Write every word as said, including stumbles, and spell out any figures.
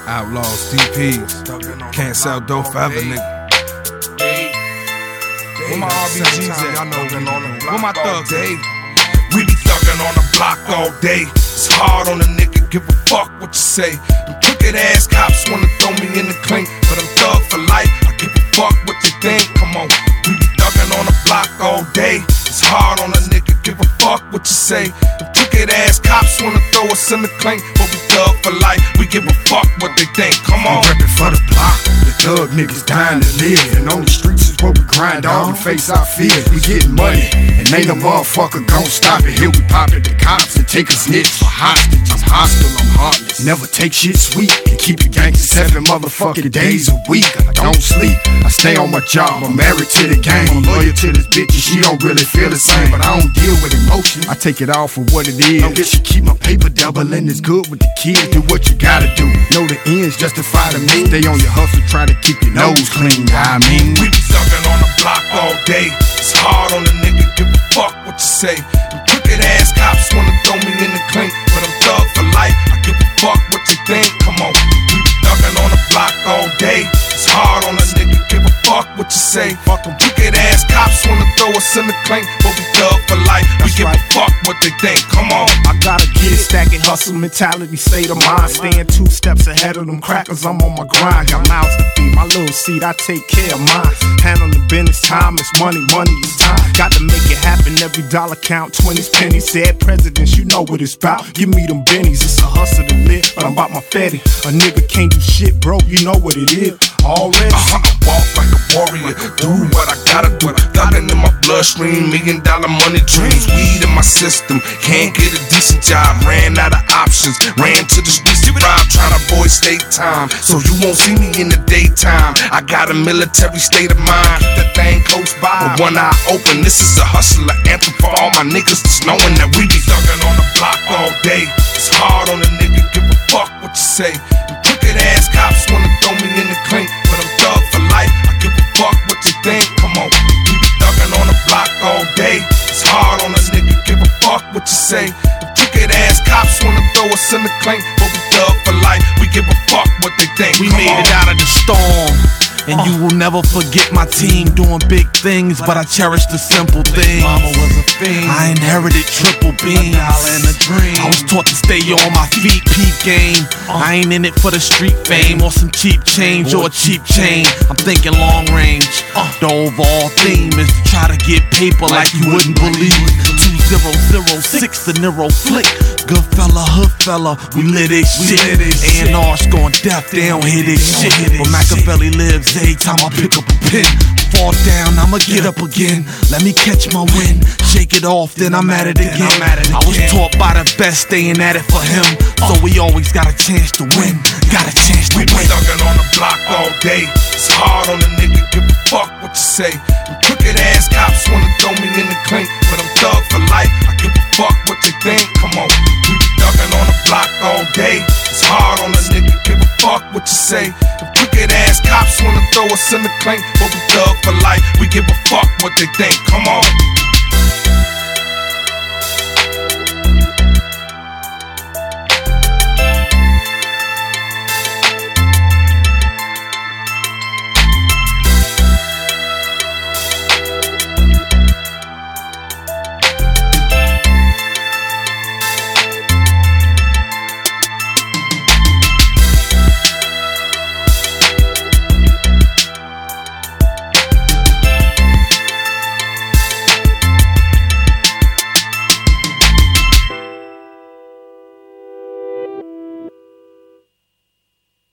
Outlaws, D Ps, can't sell dope forever, nigga. Where my R B Gs at? Y'all know where my thugs at? We be thuggin' on the block all day. It's hard on a nigga, give a fuck what you say. Them crooked ass cops wanna throw me in the clink, but I'm thug for life, I give a fuck what they think. Come on, we be thuggin' on the block all day. It's hard on a nigga, give a fuck what you say. Them crooked ass cops wanna throw us in the clink, but we thug for life, we give a fuck what they think. Come on, I'm reppin' for the block. The thug niggas dying to live, and on the streets is where we grind all and face our fears. We getting money, and ain't no motherfucker gon' stop it. Here we pop at the cops and take a snitch for hostage. I'm hostile, I'm heartless. Never take shit sweet, and keep the gangsters seven motherfucking days a week. I don't sleep, I stay on my job. I'm married to the game, I'm loyal to this bitch, and she don't really feel the same. But I don't deal with emotion, I take it all for what it is. Don't get you keep my paper doubling, it's good with the kids. Do what you gotta do, know the ends justify the means. Stay on your hustle, try to keep your nose clean. I mean, we be thuggin' on the block all day. It's hard on a nigga, give a fuck what you say. Them crooked ass cops wanna throw me in the clink, but I'm thug for life, I give a fuck what you think. Come on, we be thuggin' on the block all day. It's hard on a nigga, give a fuck what you say. Fuck them crooked ass cops wanna throw us in the clink, but we thug for life, we give a fuck what they think. Come on, I gotta get it, stacking hustle mentality, state of mind. Staying two steps ahead of them crackers, I'm on my grind. Got mouths to feed, my little seed, I take care of mine. Handle the business, time is money, money is time. Got to make it happen, every dollar count, twenties, pennies. Dead presidents, you know what it's about. Give me them bennies, it's a hustle to live, but I'm about my fatty. A nigga can't do shit, bro, you know what it is. Already, uh-huh, I walk like a warrior, do what I gotta do. Thuggin' in my bloodstream, million dollar money dreams. Weed in my system, can't get a decent job. Ran out of options, ran to the streets to rob, tryna avoid state time. So you won't see me in the daytime. I got a military state of mind, keep that thing close by. With one eye open, this is a hustler anthem for all my niggas just knowing that we be thuggin' on the block all day. It's hard on a nigga, give a fuck what you say. Them crooked ass cops wanna throw me in the clink, but I'm thug for life, I give a fuck what you think. Come on, we be thuggin' on the block all day. It's hard on a nigga, give a fuck what you say. Them crooked ass cops wanna throw us in the clink, but we thug for life, we give a fuck what they think. We Come made on. it out of the storm, and you will never forget my team doing big things, but I cherish the simple things. Mama was a fiend. I inherited triple beams. A dollar and a dream. I was taught to stay on my feet, peep game. I ain't in it for the street fame or some cheap change or a cheap chain. I'm thinking long range. The overall theme is to try to get paper like you wouldn't believe. Two zero zero six, the Nero flick. Good fella, hood fella, we lit this shit. A and R's going deaf, they don't hear this shit. But Machiavelli lives every time I pick up a pen. Fall down, I'ma get up again. Let me catch my win. Shake it off, then I'm at it again. I was taught by the best, staying at it for him. So we always got a chance to win. Got a chance to We be win. thuggin' on the block all day. It's hard on a nigga, give a fuck what you say. Them crooked ass cops wanna throw me in the clink, but I'm thug for life, I give a fuck what you think. Come on, we be thuggin' on the block all day. It's hard on a nigga, give a fuck what you say. Them crooked ass cops wanna throw us in the clink, but we thug for life, we give a fuck what they think. Come on.